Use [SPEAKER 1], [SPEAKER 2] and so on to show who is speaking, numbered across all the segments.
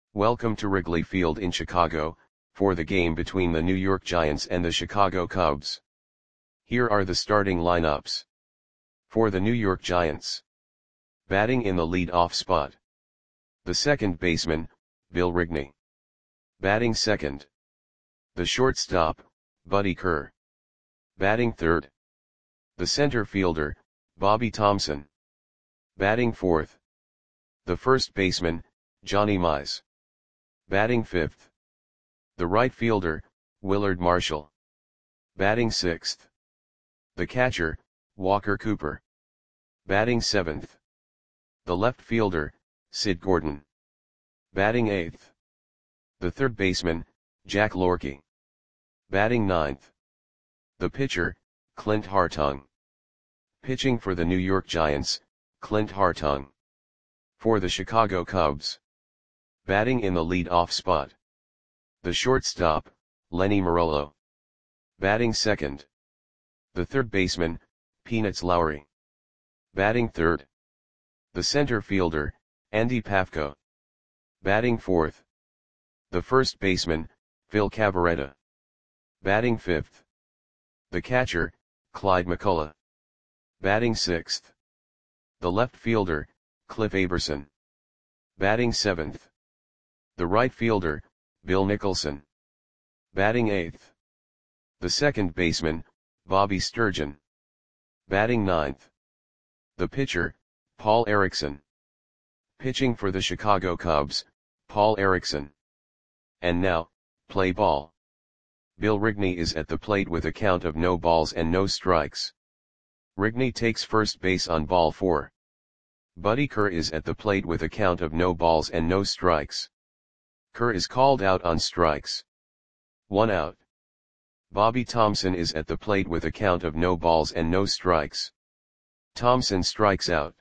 [SPEAKER 1] Welcome to Wrigley Field in Chicago, for the game between the New York Giants and the Chicago Cubs. Here are the starting lineups. For the New York Giants. Batting in the lead-off spot. The second baseman, Bill Rigney. Batting second. The shortstop, Buddy Kerr. Batting third. The center fielder, Bobby Thomson. Batting fourth. The first baseman, Johnny Mize. Batting fifth. The right fielder, Willard Marshall. Batting sixth. The catcher, Walker Cooper. Batting seventh. The left fielder, Sid Gordon. Batting eighth. The third baseman, Jack Lorky. Batting ninth. The pitcher, Clint Hartung. Pitching for the New York Giants, Clint Hartung. For the Chicago Cubs. Batting in the lead-off spot. The shortstop, Lenny Marollo. Batting second. The third baseman, Peanuts Lowry. Batting third. The center fielder, Andy Pafko. Batting fourth. The first baseman, Phil Cavarretta. Batting fifth. The catcher, Clyde McCullough. Batting sixth. The left fielder, Cliff Aberson. Batting seventh. The right fielder, Bill Nicholson. Batting eighth. The second baseman, Bobby Sturgeon. Batting ninth. The pitcher, Paul Erickson. Pitching for the Chicago Cubs, Paul Erickson. And now, play ball. Bill Rigney is at the plate with a count of no balls and no strikes. Rigney takes first base on ball 4. Buddy Kerr is at the plate with a count of no balls and no strikes. Kerr is called out on strikes. 1 out. Bobby Thomson is at the plate with a count of no balls and no strikes. Thomson strikes out.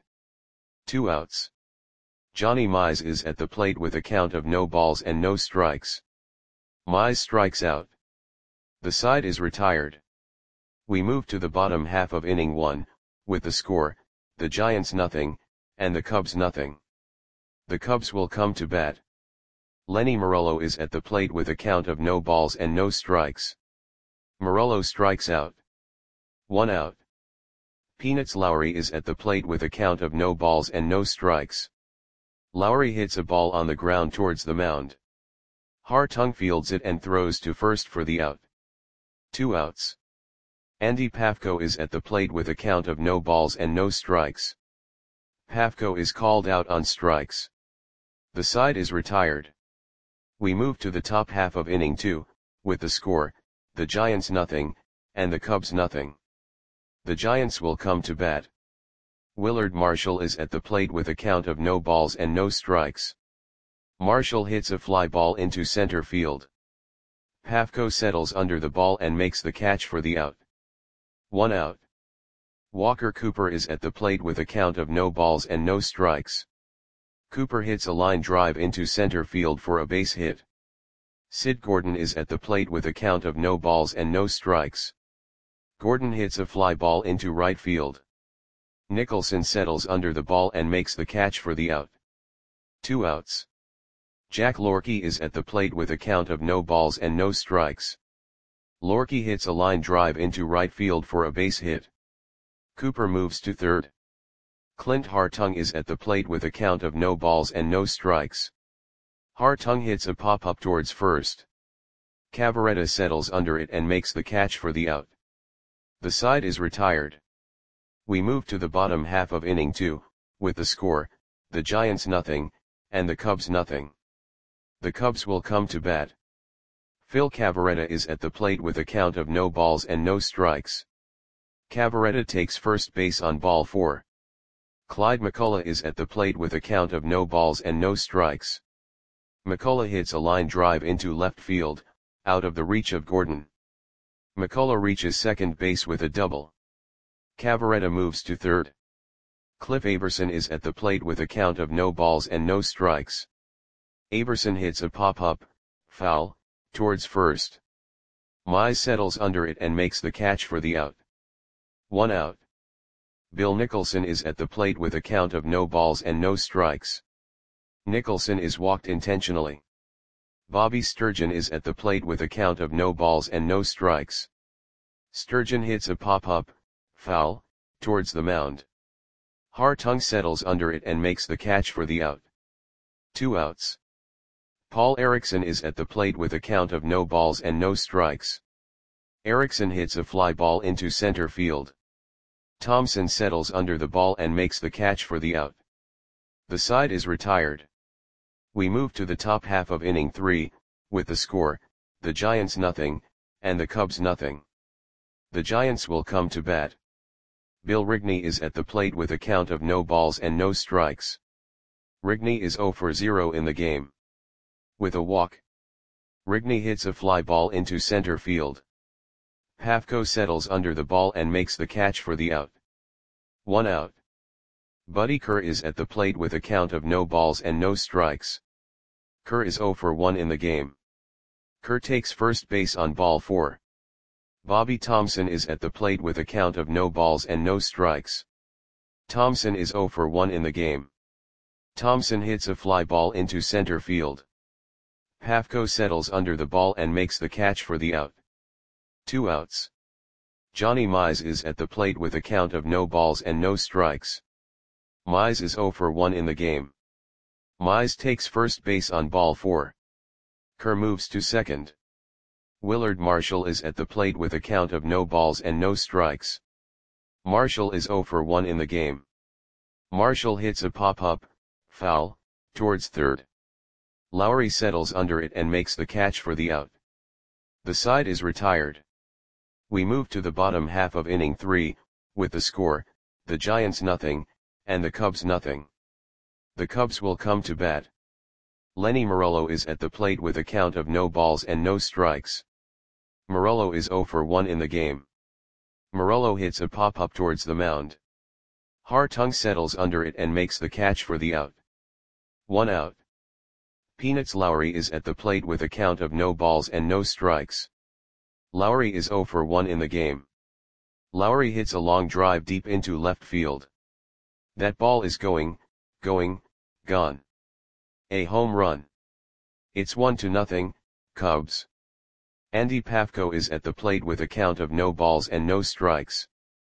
[SPEAKER 1] 2 outs. Johnny Mize is at the plate with a count of no balls and no strikes. Mize strikes out. The side is retired. We move to the bottom half of inning 1, with the score, the Giants nothing, and the Cubs nothing. The Cubs will come to bat. Lenny Marollo is at the plate with a count of no balls and no strikes. Marollo strikes out. 1 out. Peanuts Lowry is at the plate with a count of no balls and no strikes. Lowry hits a ball on the ground towards the mound. Hartung fields it and throws to first for the out. 2 outs. Andy Pafko is at the plate with a count of no balls and no strikes. Pafko is called out on strikes. The side is retired. We move to the top half of inning 2, with the score, the Giants nothing, and the Cubs nothing. The Giants will come to bat. Willard Marshall is at the plate with a count of no balls and no strikes. Marshall hits a fly ball into center field. Pafko settles under the ball and makes the catch for the out. 1 out. Walker Cooper is at the plate with a count of no balls and no strikes. Cooper hits a line drive into center field for a base hit. Sid Gordon is at the plate with a count of no balls and no strikes. Gordon hits a fly ball into right field. Nicholson settles under the ball and makes the catch for the out. 2 outs. Jack Lorky is at the plate with a count of no balls and no strikes. Lorky hits a line drive into right field for a base hit. Cooper moves to third. Clint Hartung is at the plate with a count of no balls and no strikes. Hartung hits a pop-up towards first. Cavarretta settles under it and makes the catch for the out. The side is retired. We move to the bottom half of inning 2, with the score, the Giants nothing, and the Cubs nothing. The Cubs will come to bat. Phil Cavarretta is at the plate with a count of no balls and no strikes. Cavarretta takes first base on ball 4. Clyde McCullough is at the plate with a count of no balls and no strikes. McCullough hits a line drive into left field, out of the reach of Gordon. McCullough reaches second base with a double. Cavarretta moves to third. Cliff Aberson is at the plate with a count of no balls and no strikes. Aberson hits a pop-up, foul, towards first. Mize settles under it and makes the catch for the out. 1 out. Bill Nicholson is at the plate with a count of no balls and no strikes. Nicholson is walked intentionally. Bobby Sturgeon is at the plate with a count of no balls and no strikes. Sturgeon hits a pop-up, foul, towards the mound. Hartung settles under it and makes the catch for the out. 2 outs. Paul Erickson is at the plate with a count of no balls and no strikes. Erickson hits a fly ball into center field. Thompson settles under the ball and makes the catch for the out. The side is retired. We move to the top half of inning 3, with the score, the Giants nothing, and the Cubs nothing. The Giants will come to bat. Bill Rigney is at the plate with a count of no balls and no strikes. Rigney is 0 for 0 in the game. With a walk, Rigney hits a fly ball into center field. Pafko settles under the ball and makes the catch for the out. 1 out. Buddy Kerr is at the plate with a count of no balls and no strikes. Kerr is 0 for 1 in the game. Kerr takes first base on ball 4. Bobby Thomson is at the plate with a count of no balls and no strikes. Thomson is 0 for 1 in the game. Thomson hits a fly ball into center field. Pafko settles under the ball and makes the catch for the out. 2 outs. Johnny Mize is at the plate with a count of no balls and no strikes. Mize is 0 for 1 in the game. Mize takes first base on ball 4. Kerr moves to second. Willard Marshall is at the plate with a count of no balls and no strikes. Marshall is 0 for 1 in the game. Marshall hits a pop-up, foul, towards third. Lowry settles under it and makes the catch for the out. The side is retired. We move to the bottom half of inning 3, with the score, the Giants nothing, and the Cubs nothing. The Cubs will come to bat. Lenny Morello is at the plate with a count of no balls and no strikes. Morello is 0 for 1 in the game. Morello hits a pop-up towards the mound. Hartung settles under it and makes the catch for the out. 1 out. Peanuts Lowry is at the plate with a count of no balls and no strikes. Lowry is 0 for 1 in the game. Lowry hits a long drive deep into left field. That ball is gone. A home run. It's 1-0, Cubs. Andy Pafko is at the plate with a count of no balls and no strikes.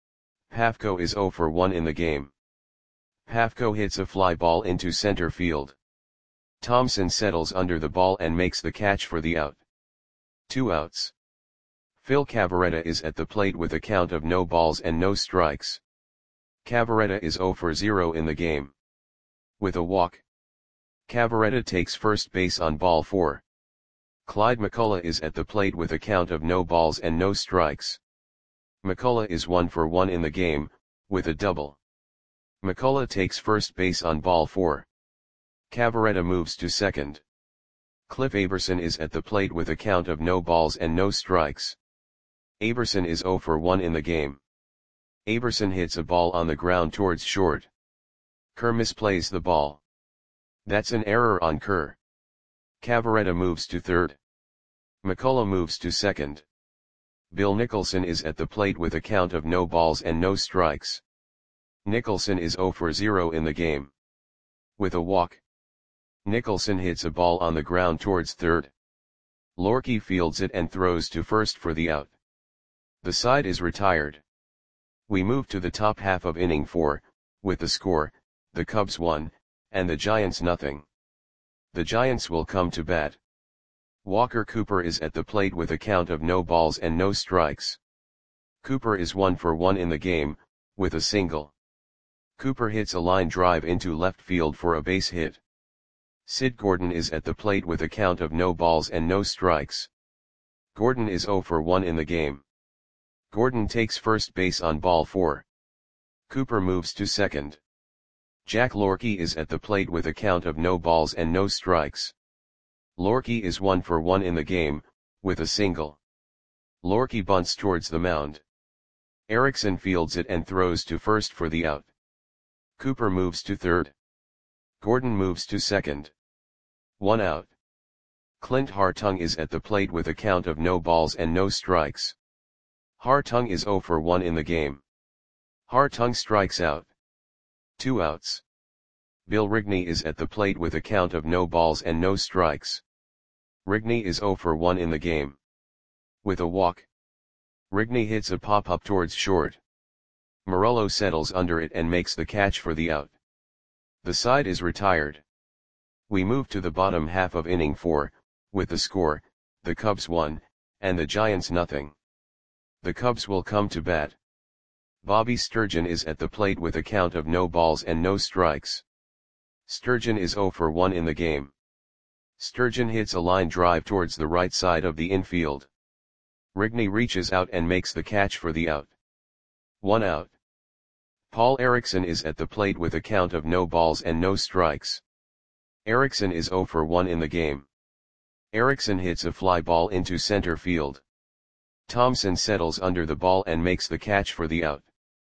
[SPEAKER 1] Pafko is 0 for 1 in the game. Pafko hits a fly ball into center field. Thompson settles under the ball and makes the catch for the out. 2 outs. Phil Cavarretta is at the plate with a count of no balls and no strikes. Cavarretta is 0 for 0 in the game. With a walk, Cavarretta takes first base on ball 4. Clyde McCullough is at the plate with a count of no balls and no strikes. McCullough is 1 for 1 in the game, with a double. McCullough takes first base on ball 4. Cavarretta moves to second. Cliff Aberson is at the plate with a count of no balls and no strikes. Aberson is 0 for 1 in the game. Aberson hits a ball on the ground towards short. Kerr misplays the ball. That's an error on Kerr. Cavarretta moves to third. McCullough moves to second. Bill Nicholson is at the plate with a count of no balls and no strikes. Nicholson is 0 for 0 in the game. With a walk, Nicholson hits a ball on the ground towards third. Lorky fields it and throws to first for the out. The side is retired. We move to the top half of inning 4, with the score, the Cubs 1, and the Giants nothing. The Giants will come to bat. Walker Cooper is at the plate with a count of no balls and no strikes. Cooper is 1 for 1 in the game, with a single. Cooper hits a line drive into left field for a base hit. Sid Gordon is at the plate with a count of no balls and no strikes. Gordon is 0 for 1 in the game. Gordon takes first base on ball 4. Cooper moves to second. Jack Lorky is at the plate with a count of no balls and no strikes. Lorky is 1 for 1 in the game, with a single. Lorky bunts towards the mound. Erickson fields it and throws to first for the out. Cooper moves to third. Gordon moves to second. 1 out. Clint Hartung is at the plate with a count of no balls and no strikes. Hartung is 0 for 1 in the game. Hartung strikes out. 2 outs. Bill Rigney is at the plate with a count of no balls and no strikes. Rigney is 0 for 1 in the game. With a walk, Rigney hits a pop-up towards short. Morello settles under it and makes the catch for the out. The side is retired. We move to the bottom half of inning 4, with the score, the Cubs 1, and the Giants nothing. The Cubs will come to bat. Bobby Sturgeon is at the plate with a count of no balls and no strikes. Sturgeon is 0 for 1 in the game. Sturgeon hits a line drive towards the right side of the infield. Rigney reaches out and makes the catch for the out. 1 out. Paul Erickson is at the plate with a count of no balls and no strikes. Erickson is 0 for 1 in the game. Erickson hits a fly ball into center field. Thompson settles under the ball and makes the catch for the out.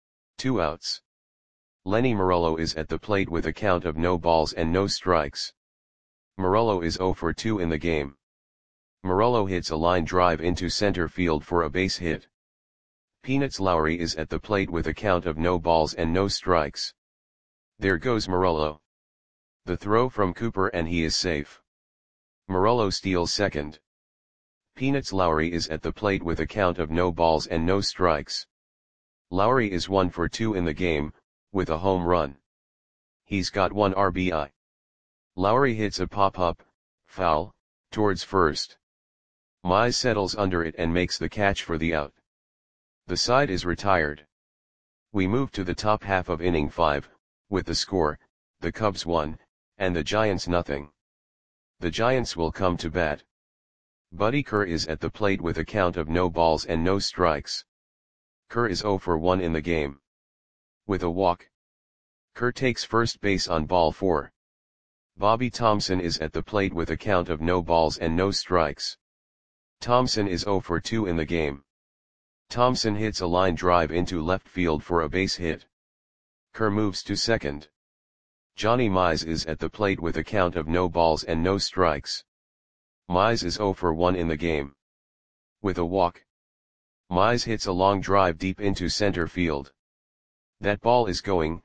[SPEAKER 1] 2 outs. Lenny Morello is at the plate with a count of no balls and no strikes. Morello is 0 for 2 in the game. Morello hits a line drive into center field for a base hit. Peanuts Lowry is at the plate with a count of no balls and no strikes. There goes Morello. The throw from Cooper and he is safe. Morello steals second. Peanuts Lowry is at the plate with a count of no balls and no strikes. Lowry is 1 for 2 in the game, with a home run. He's got 1 RBI. Lowry hits a pop-up, foul, towards first. Mize settles under it and makes the catch for the out. The side is retired. We move to the top half of inning 5, with the score, the Cubs 1, and the Giants nothing. The Giants will come to bat. Buddy Kerr is at the plate with a count of no balls and no strikes. Kerr is 0 for 1 in the game. With a walk, Kerr takes first base on ball 4. Bobby Thompson is at the plate with a count of no balls and no strikes. Thompson is 0 for 2 in the game. Thompson hits a line drive into left field for a base hit. Kerr moves to second. Johnny Mize is at the plate with a count of no balls and no strikes. Mize is 0 for 1 in the game. With a walk, Mize hits a long drive deep into center field. That ball is gone.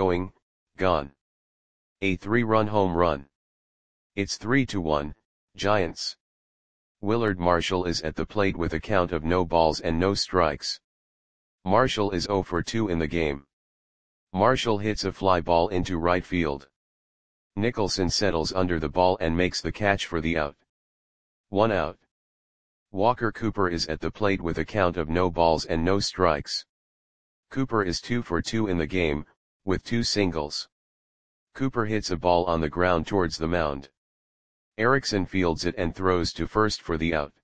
[SPEAKER 1] A 3-run home run. It's 3-1, Giants. Willard Marshall is at the plate with a count of no balls and no strikes. Marshall is 0 for 2 in the game. Marshall hits a fly ball into right field. Nicholson settles under the ball and makes the catch for the out. 1 out. Walker Cooper is at the plate with a count of no balls and no strikes. Cooper is 2 for 2 in the game, with 2 singles. Cooper hits a ball on the ground towards the mound. Erickson fields it and throws to first for the out.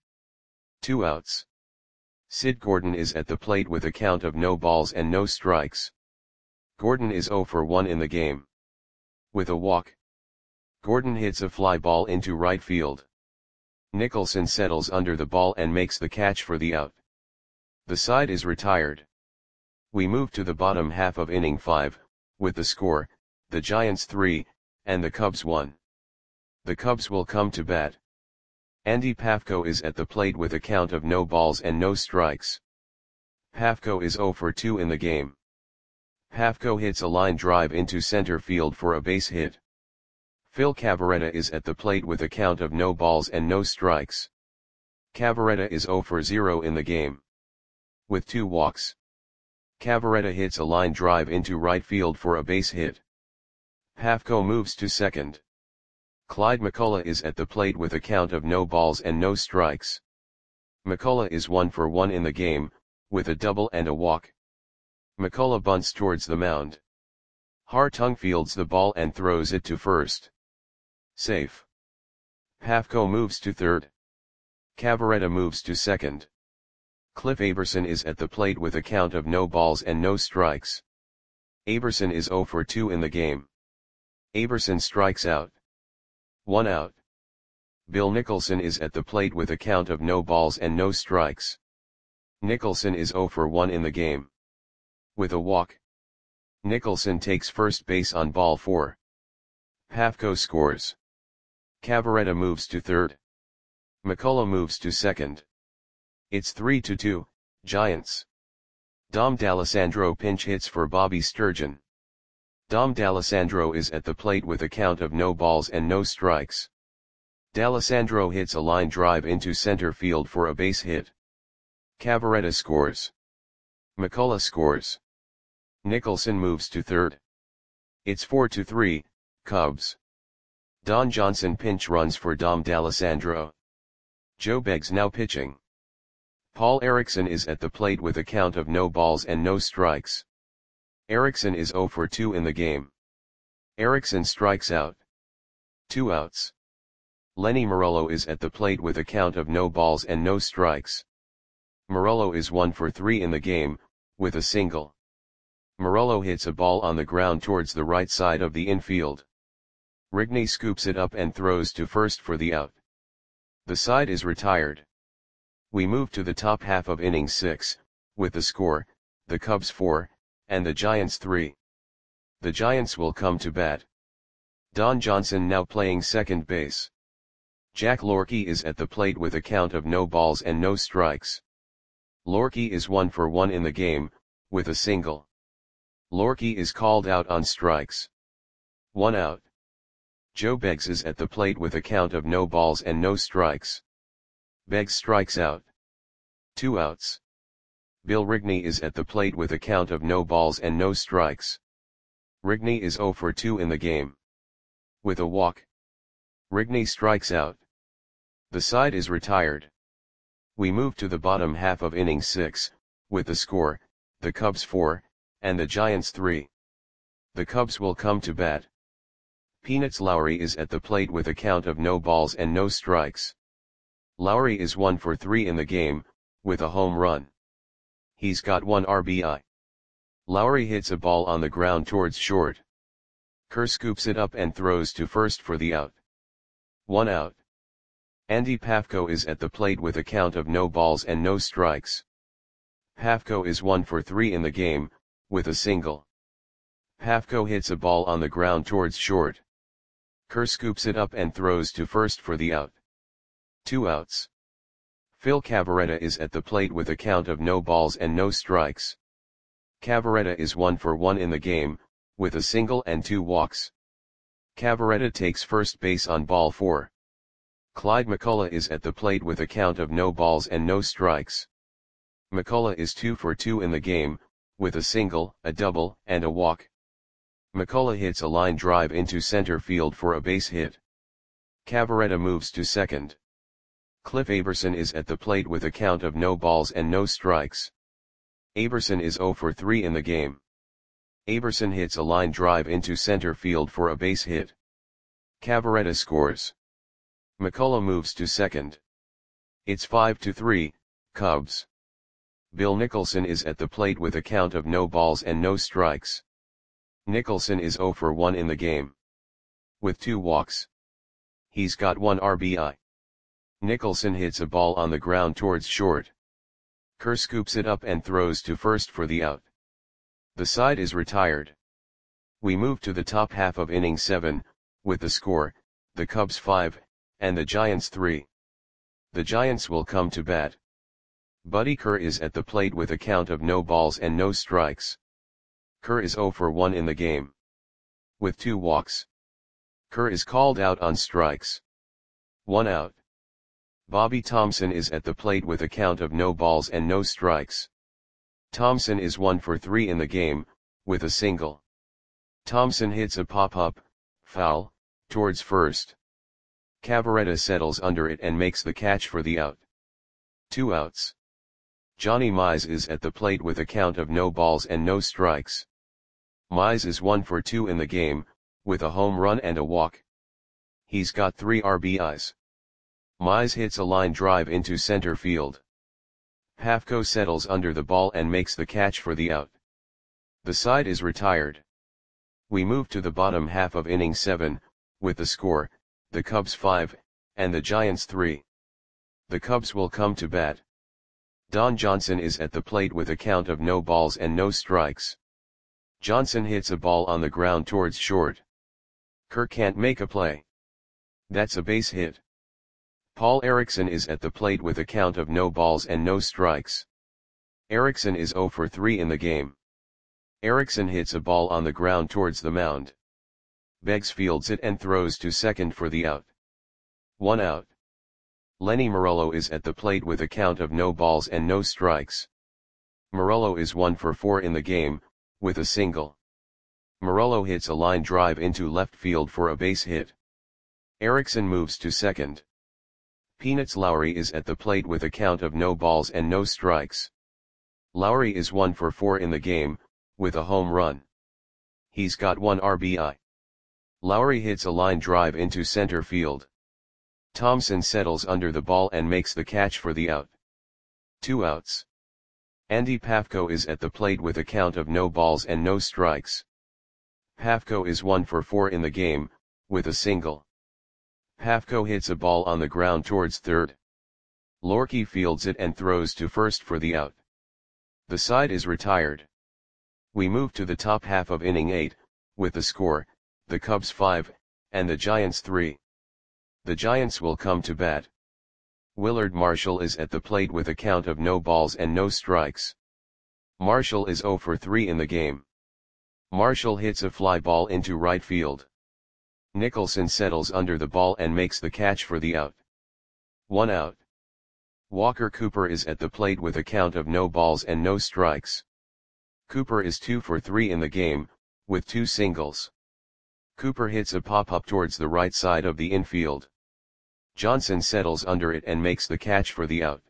[SPEAKER 1] 2 outs. Sid Gordon is at the plate with a count of no balls and no strikes. Gordon is 0 for 1 in the game. With a walk, Gordon hits a fly ball into right field. Nicholson settles under the ball and makes the catch for the out. The side is retired. We move to the bottom half of inning 5, with the score, the Giants 3, and the Cubs 1. The Cubs will come to bat. Andy Pafko is at the plate with a count of no balls and no strikes. Pafko is 0 for 2 in the game. Pafko hits a line drive into center field for a base hit. Phil Cavarretta is at the plate with a count of no balls and no strikes. Cavarretta is 0 for 0 in the game. With 2 walks, Cavarretta hits a line drive into right field for a base hit. Pafko moves to second. Clyde McCullough is at the plate with a count of no balls and no strikes. McCullough is 1 for 1 in the game, with a double and a walk. McCullough bunts towards the mound. Hartung fields the ball and throws it to first. Safe. Pafko moves to third. Cavarretta moves to second. Cliff Aberson is at the plate with a count of no balls and no strikes. Aberson is 0 for 2 in the game. Aberson strikes out. 1 out. Bill Nicholson is at the plate with a count of no balls and no strikes. Nicholson is 0 for 1 in the game. With a walk, Nicholson takes first base on ball 4. Pafko scores. Cavarretta moves to third. McCullough moves to second. It's 3-2, Giants. Dom D'Alessandro pinch hits for Bobby Sturgeon. Dom D'Alessandro is at the plate with a count of no balls and no strikes. D'Alessandro hits a line drive into center field for a base hit. Cavarretta scores. McCullough scores. Nicholson moves to third. It's 4-3, Cubs. Don Johnson pinch runs for Dom D'Alessandro. Joe Beggs now pitching. Paul Erickson is at the plate with a count of no balls and no strikes. Erickson is 0 for 2 in the game. Erickson strikes out. 2 outs. Lenny Morello is at the plate with a count of no balls and no strikes. Morello is 1 for 3 in the game, with a single. Morello hits a ball on the ground towards the right side of the infield. Rigney scoops it up and throws to first for the out. The side is retired. We move to the top half of inning 6, with the score, the Cubs 4, and the Giants 3. The Giants will come to bat. Don Johnson now playing second base. Jack Lorky is at the plate with a count of no balls and no strikes. Lorky is 1 for 1 in the game, with a single. Lorky is called out on strikes. 1 out. Joe Beggs is at the plate with a count of no balls and no strikes. Beggs strikes out. 2 outs. Bill Rigney is at the plate with a count of no balls and no strikes. Rigney is 0 for 2 in the game. With a walk. Rigney strikes out. The side is retired. We move to the bottom half of inning 6, with the score, the Cubs 4, and the Giants 3. The Cubs will come to bat. Peanuts Lowry is at the plate with a count of no balls and no strikes. Lowry is 1 for 3 in the game, with a home run. He's got 1 RBI. Lowry hits a ball on the ground towards short. Kerr scoops it up and throws to first for the out. 1 out. Andy Pafko is at the plate with a count of no balls and no strikes. Pafko is 1 for 3 in the game, with a single. Pafko hits a ball on the ground towards short. Kerr scoops it up and throws to first for the out. 2 outs. Phil Cavarretta is at the plate with a count of no balls and no strikes. Cavarretta is 1 for 1 in the game, with a single and 2 walks. Cavarretta takes first base on ball 4. Clyde McCullough is at the plate with a count of no balls and no strikes. McCullough is 2 for 2 in the game, with a single, a double, and a walk. McCullough hits a line drive into center field for a base hit. Cavarretta moves to second. Cliff Aberson is at the plate with a count of no balls and no strikes. Aberson is 0 for 3 in the game. Aberson hits a line drive into center field for a base hit. Cavarretta scores. McCullough moves to second. It's 5-3, Cubs. Bill Nicholson is at the plate with a count of no balls and no strikes. Nicholson is 0 for 1 in the game. With 2 walks. He's got 1 RBI. Nicholson hits a ball on the ground towards short. Kerr scoops it up and throws to first for the out. The side is retired. We move to the top half of inning 7, with the score, the Cubs 5, and the Giants 3. The Giants will come to bat. Buddy Kerr is at the plate with a count of no balls and no strikes. Kerr is 0 for 1 in the game. With 2 walks. Kerr is called out on strikes. 1 out. Bobby Thompson is at the plate with a count of no balls and no strikes. Thompson is 1 for 3 in the game, with a single. Thompson hits a pop-up, foul, towards first. Cavarretta settles under it and makes the catch for the out. 2 outs. Johnny Mize is at the plate with a count of no balls and no strikes. Mize is 1 for 2 in the game, with a home run and a walk. He's got 3 RBIs. Mize hits a line drive into center field. Pafko settles under the ball and makes the catch for the out. The side is retired. We move to the bottom half of inning 7, with the score, the Cubs 5, and the Giants 3. The Cubs will come to bat. Don Johnson is at the plate with a count of no balls and no strikes. Johnson hits a ball on the ground towards short. Kerr can't make a play. That's a base hit. Paul Erickson is at the plate with a count of no balls and no strikes. Erickson is 0 for 3 in the game. Erickson hits a ball on the ground towards the mound. Beggs fields it and throws to second for the out. 1 out. Lenny Morello is at the plate with a count of no balls and no strikes. Morello is 1 for 4 in the game, with a single. Morello hits a line drive into left field for a base hit. Erickson moves to second. Peanuts Lowry is at the plate with a count of no balls and no strikes. Lowry is 1 for 4 in the game, with a home run. He's got 1 RBI. Lowry hits a line drive into center field. Thompson settles under the ball and makes the catch for the out. 2 outs. Andy Pafko is at the plate with a count of no balls and no strikes. Pafko is 1 for 4 in the game, with a single. Pafko hits a ball on the ground towards third. Lorky fields it and throws to first for the out. The side is retired. We move to the top half of inning 8, with the score, the Cubs 5, and the Giants 3. The Giants will come to bat. Willard Marshall is at the plate with a count of no balls and no strikes. Marshall is 0 for 3 in the game. Marshall hits a fly ball into right field. Nicholson settles under the ball and makes the catch for the out. 1 out. Walker Cooper is at the plate with a count of no balls and no strikes. Cooper is 2 for 3 in the game, with 2 singles. Cooper hits a pop-up towards the right side of the infield. Johnson settles under it and makes the catch for the out.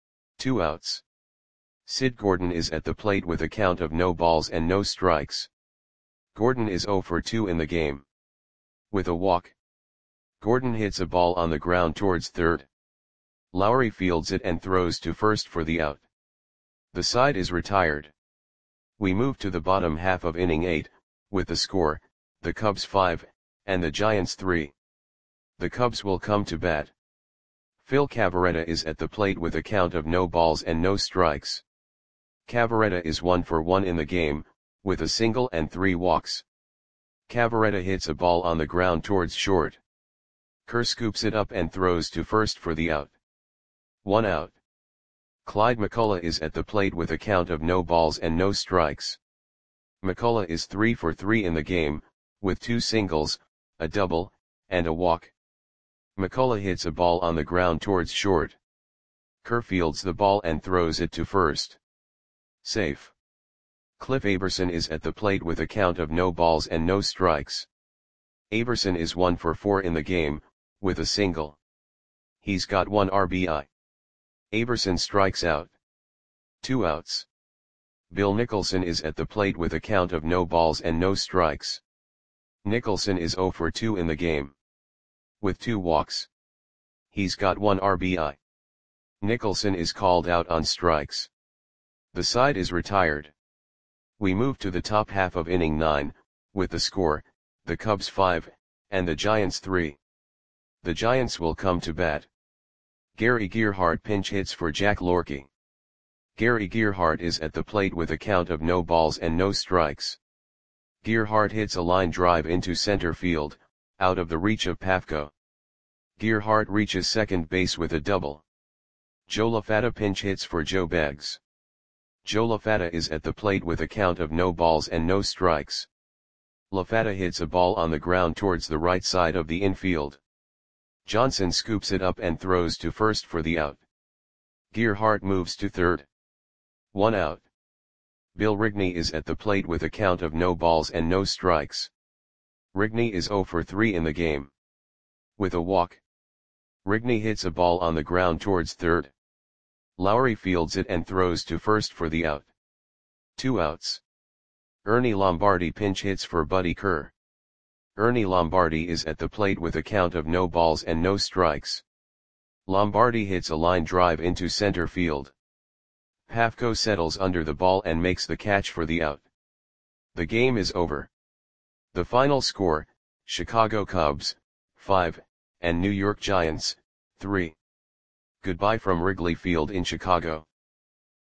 [SPEAKER 1] 2 outs. Sid Gordon is at the plate with a count of no balls and no strikes. Gordon is 0 for 2 in the game. With a walk. Gordon hits a ball on the ground towards third. Lowry fields it and throws to first for the out. The side is retired. We move to the bottom half of inning 8, with the score, the Cubs 5, and the Giants 3. The Cubs will come to bat. Phil Cavarretta is at the plate with a count of no balls and no strikes. Cavarretta is 1 for 1 in the game, with a single and 3 walks. Cavarretta hits a ball on the ground towards short. Kerr scoops it up and throws to first for the out. 1 out. Clyde McCullough is at the plate with a count of no balls and no strikes. McCullough is 3 for 3 in the game, with 2 singles, a double, and a walk. McCullough hits a ball on the ground towards short. Kerr fields the ball and throws it to first. Safe. Cliff Aberson is at the plate with a count of no balls and no strikes. Aberson is 1 for 4 in the game, with a single. He's got 1 RBI. Aberson strikes out. 2 outs. Bill Nicholson is at the plate with a count of no balls and no strikes. Nicholson is 0 for 2 in the game. With 2 walks. He's got 1 RBI. Nicholson is called out on strikes. The side is retired. We move to the top half of inning 9, with the score, the Cubs 5, and the Giants 3. The Giants will come to bat. Gary Gearhart pinch hits for Jack Lorky. Gary Gearhart is at the plate with a count of no balls and no strikes. Gearhart hits a line drive into center field, out of the reach of Pafko. Gearhart reaches second base with a double. Joe LaFatta pinch hits for Joe Beggs. Joe LaFatta is at the plate with a count of no balls and no strikes. LaFatta hits a ball on the ground towards the right side of the infield. Johnson scoops it up and throws to first for the out. Gearhart moves to third. 1 out. Bill Rigney is at the plate with a count of no balls and no strikes. Rigney is 0 for 3 in the game. With a walk. Rigney hits a ball on the ground towards third. Lowry fields it and throws to first for the out. 2 outs. Ernie Lombardi pinch hits for Buddy Kerr. Ernie Lombardi is at the plate with a count of no balls and no strikes. Lombardi hits a line drive into center field. Pafko settles under the ball and makes the catch for the out. The game is over. The final score, Chicago Cubs, 5, and New York Giants, 3. Goodbye from Wrigley Field in Chicago.